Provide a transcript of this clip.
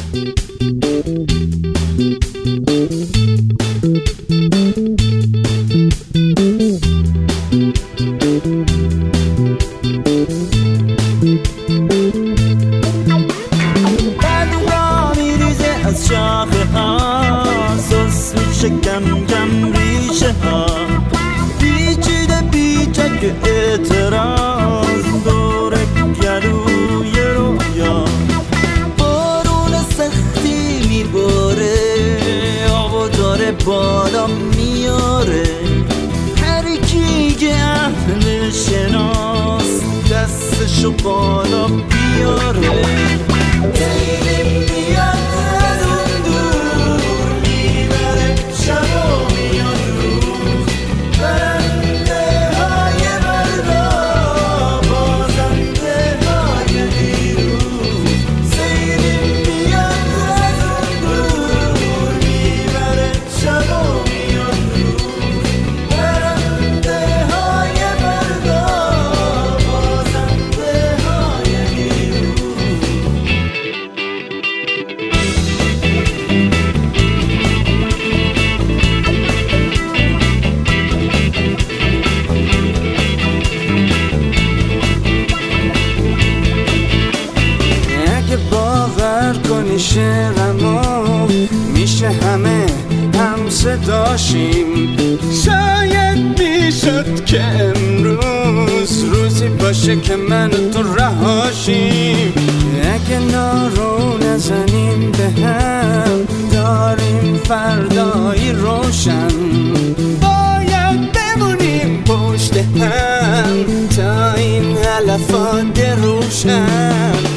کم کم ریشه ها پیچیده پیچک اعتراض دور گلوی رویا بارون سختی میباره آبو داره بالا میاره هر کی که اهل شناس دستشو بالا بیاره شعرمو میشه همه هم صداشیم شاید میشد که امروز روزی باشه که من و تو رهاشیم اگه نارو نزنیم به هم داریم فردایی روشن باید بمونیم پشت هم تا این علفات روشن